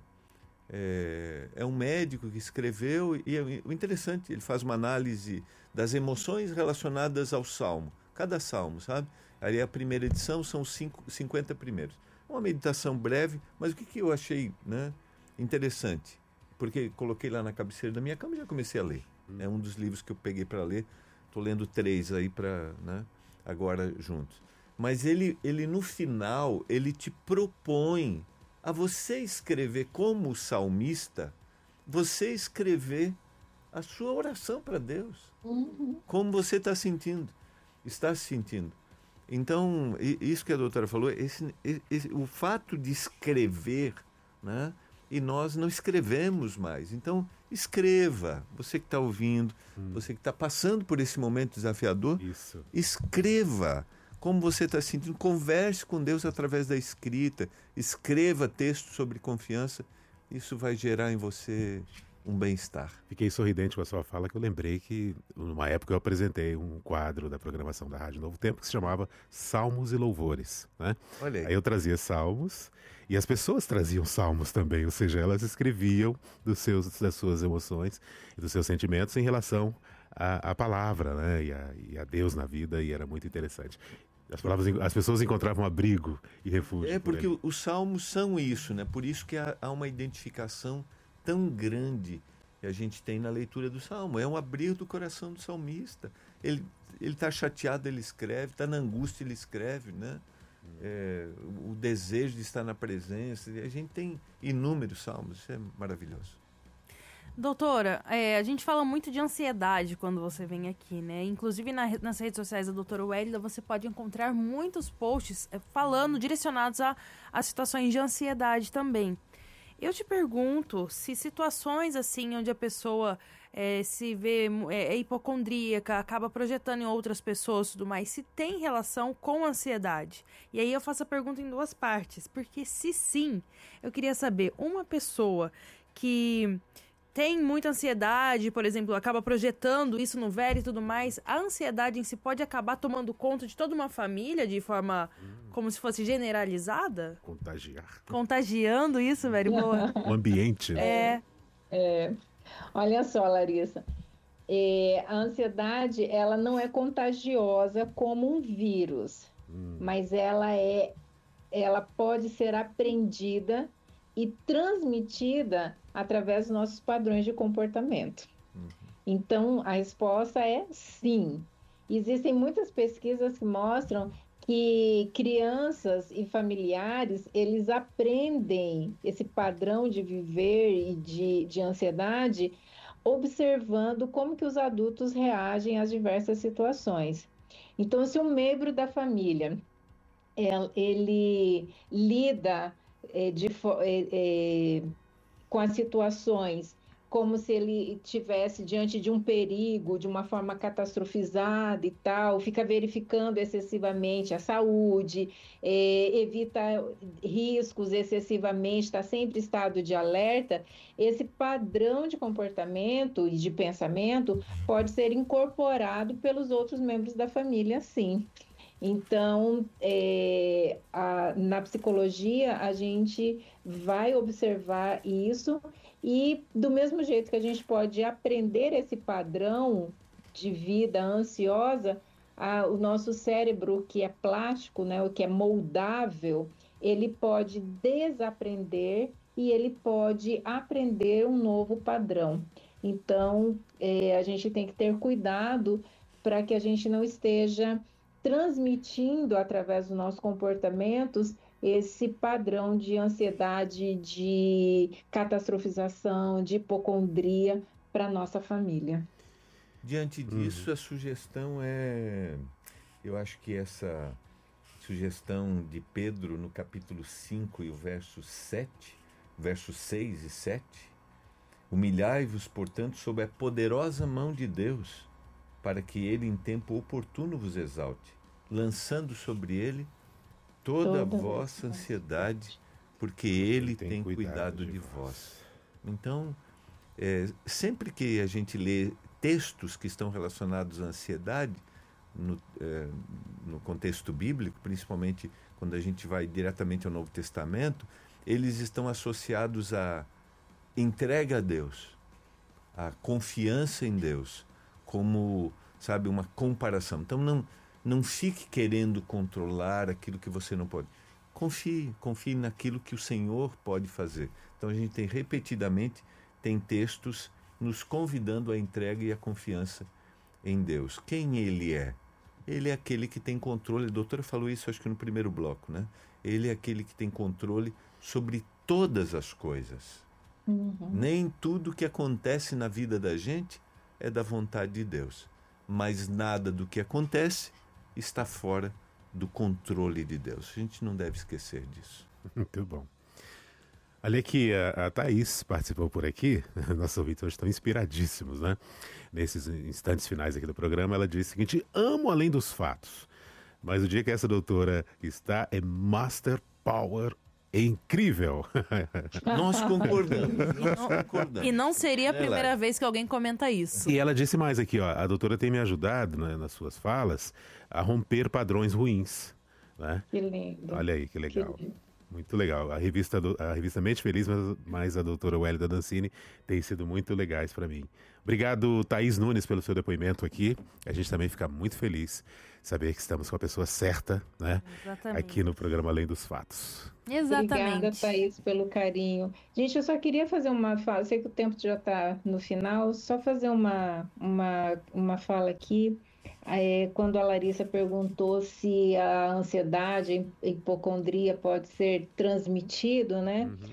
É, é um médico que escreveu, e é, o interessante, ele faz uma análise das emoções relacionadas ao salmo, cada salmo, sabe? Aí a primeira edição são os cinco, cinquenta primeiros. Uma meditação breve, mas o que, que eu achei, né, interessante? Porque coloquei lá na cabeceira da minha cama e já comecei a ler. É um dos livros que eu peguei para ler. Estou lendo três aí para, né, agora juntos. Mas ele, ele, no final, ele te propõe a você escrever como salmista, você escrever a sua oração para Deus. Uhum. Como você está sentindo, está se sentindo. Então, isso que a doutora falou, esse, esse, o fato de escrever, né, e nós não escrevemos mais. Então, escreva. Você que está ouvindo, hum. você que está passando por esse momento desafiador, Isso. escreva como você está sentindo. Converse com Deus através da escrita. Escreva textos sobre confiança. Isso vai gerar em você um bem-estar.
Fiquei sorridente com a sua fala, que eu lembrei que, numa época, eu apresentei um quadro da programação da Rádio Novo Tempo que se chamava Salmos e Louvores, né? Olha aí. Aí eu trazia salmos e as pessoas traziam salmos também, ou seja, elas escreviam dos seus, das suas emoções e dos seus sentimentos em relação à, à palavra, né? E a, e a Deus na vida, e era muito interessante. As, palavras, as pessoas encontravam abrigo e refúgio.
É porque por os salmos são isso, né? Por isso que há, há uma identificação tão grande que a gente tem na leitura do Salmo. É um abrigo do coração do salmista. Ele ele está chateado, ele escreve, está na angústia, ele escreve, né? É, o desejo de estar na presença. A gente tem inúmeros salmos, isso é maravilhoso.
Doutora, é, a gente fala muito de ansiedade quando você vem aqui, né? Inclusive na, nas redes sociais da doutora Wélida, você pode encontrar muitos posts é, falando, direcionados a, a situações de ansiedade também. Eu te pergunto se situações assim, onde a pessoa é, se vê é, é hipocondríaca, acaba projetando em outras pessoas e tudo mais, se tem relação com ansiedade. E aí eu faço a pergunta em duas partes, porque se sim, eu queria saber, uma pessoa que tem muita ansiedade, por exemplo, acaba projetando isso no velho e tudo mais, a ansiedade em si pode acabar tomando conta de toda uma família de forma hum. como se fosse generalizada?
Contagiar.
Contagiando isso, velho. Boa.
O ambiente. Né?
É.
é. Olha só, Larissa. É, a ansiedade, ela não é contagiosa como um vírus, hum. mas ela é, ela pode ser aprendida e transmitida através dos nossos padrões de comportamento. Uhum. Então, a resposta é sim. Existem muitas pesquisas que mostram que que crianças e familiares, eles aprendem esse padrão de viver e de, de ansiedade observando como que os adultos reagem às diversas situações. Então, se um membro da família ele lida é, de, é, é, com as situações como se ele estivesse diante de um perigo, de uma forma catastrofizada e tal, fica verificando excessivamente a saúde, é, evita riscos excessivamente, está sempre em estado de alerta, esse padrão de comportamento e de pensamento pode ser incorporado pelos outros membros da família, sim. Então, é, a, na psicologia, a gente vai observar isso e, do mesmo jeito que a gente pode aprender esse padrão de vida ansiosa, a, o nosso cérebro, que é plástico, né, o que é moldável, ele pode desaprender e ele pode aprender um novo padrão. Então, é, a gente tem que ter cuidado para que a gente não esteja transmitindo através dos nossos comportamentos esse padrão de ansiedade, de catastrofização, de hipocondria para a nossa família.
Diante disso, uhum. a sugestão é, eu acho que essa sugestão de Pedro no capítulo cinco e o verso sete, versos seis e sete, humilhai-vos, portanto, sob a poderosa mão de Deus, para que ele em tempo oportuno vos exalte, lançando sobre ele toda, toda a vossa ansiedade, porque ele tem, tem cuidado, cuidado de, de vós. vós. Então, é, sempre que a gente lê textos que estão relacionados à ansiedade, no, é, no contexto bíblico, principalmente quando a gente vai diretamente ao Novo Testamento, eles estão associados à entrega a Deus, à confiança em Deus, como, sabe, uma comparação. Então, não, não fique querendo controlar aquilo que você não pode. Confie, confie naquilo que o Senhor pode fazer. Então, a gente tem repetidamente, tem textos nos convidando à entrega e à confiança em Deus. Quem Ele é? Ele é aquele que tem controle, a doutora falou isso acho que no primeiro bloco, né? Ele é aquele que tem controle sobre todas as coisas. Uhum. Nem tudo que acontece na vida da gente é da vontade de Deus, mas nada do que acontece está fora do controle de Deus. A gente não deve esquecer disso.
Muito bom. Olha que a, a Thaís participou por aqui, nossos ouvintes hoje estão inspiradíssimos, né? Nesses instantes finais aqui do programa, ela disse o seguinte: amo além dos fatos, mas o dia que essa doutora está é Master Power incrível.
Nós concordamos.
Nós concordamos. E não seria a primeira é vez que alguém comenta isso.
E ela disse mais aqui, ó, a doutora tem me ajudado, né, nas suas falas a romper padrões ruins. Né?
Que lindo.
Olha aí, que legal. Que muito legal. A revista, do, a revista Mente Feliz, mas, mas a doutora Wélida Dancini tem sido muito legais para mim. Obrigado, Thaís Nunes, pelo seu depoimento aqui. A gente também fica muito feliz saber que estamos com a pessoa certa, né? Exatamente. Aqui no programa Além dos Fatos.
Exatamente.
Obrigada, Thaís, pelo carinho. Gente, eu só queria fazer uma fala, eu sei que o tempo já está no final, só fazer uma, uma, uma fala aqui. É, quando a Larissa perguntou se a ansiedade, a hipocondria pode ser transmitido, né? Uhum.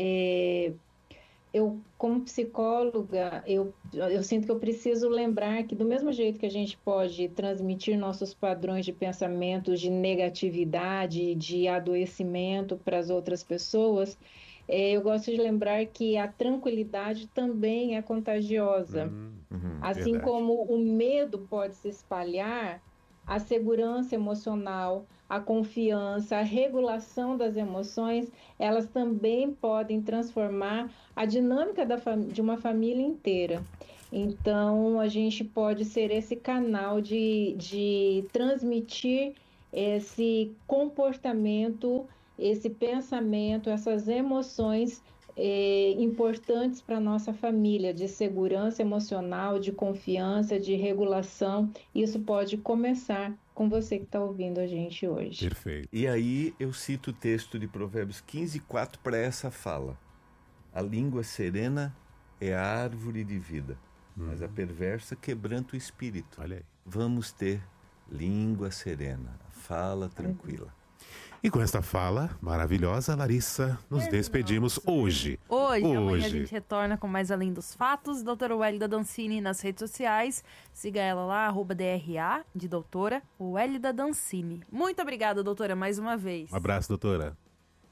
É, eu, como psicóloga, eu, eu sinto que eu preciso lembrar que do mesmo jeito que a gente pode transmitir nossos padrões de pensamentos, de negatividade, de adoecimento para as outras pessoas, é, eu gosto de lembrar que a tranquilidade também é contagiosa. Uhum, uhum, assim verdade. Como o medo pode se espalhar, a segurança emocional, a confiança, a regulação das emoções, elas também podem transformar a dinâmica da de uma família inteira. Então, a gente pode ser esse canal de, de transmitir esse comportamento, esse pensamento, essas emoções eh, importantes para a nossa família, de segurança emocional, de confiança, de regulação. Isso pode começar com você que está ouvindo a gente hoje.
Perfeito.
E aí eu cito o texto de Provérbios quinze, quatro para essa fala. A língua serena é a árvore de vida, hum. mas a perversa quebranta o espírito.
Olha aí.
Vamos ter língua serena. fala tranquila.
E com esta fala maravilhosa, Larissa, nos
É,
despedimos
nossa.
hoje.
Hoje, amanhã a
Hoje.
gente retorna com mais Além dos Fatos. Doutora Wélida Dancini nas redes sociais. Siga ela lá, arroba D R A, de doutora, Wélida Dancini. Muito obrigada, doutora, mais uma vez.
Um abraço, doutora.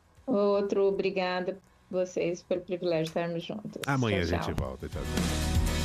Outro, obrigada a vocês pelo privilégio de estarmos juntos.
Amanhã
Tchau,
a gente
tchau.
volta. Tchau, tchau.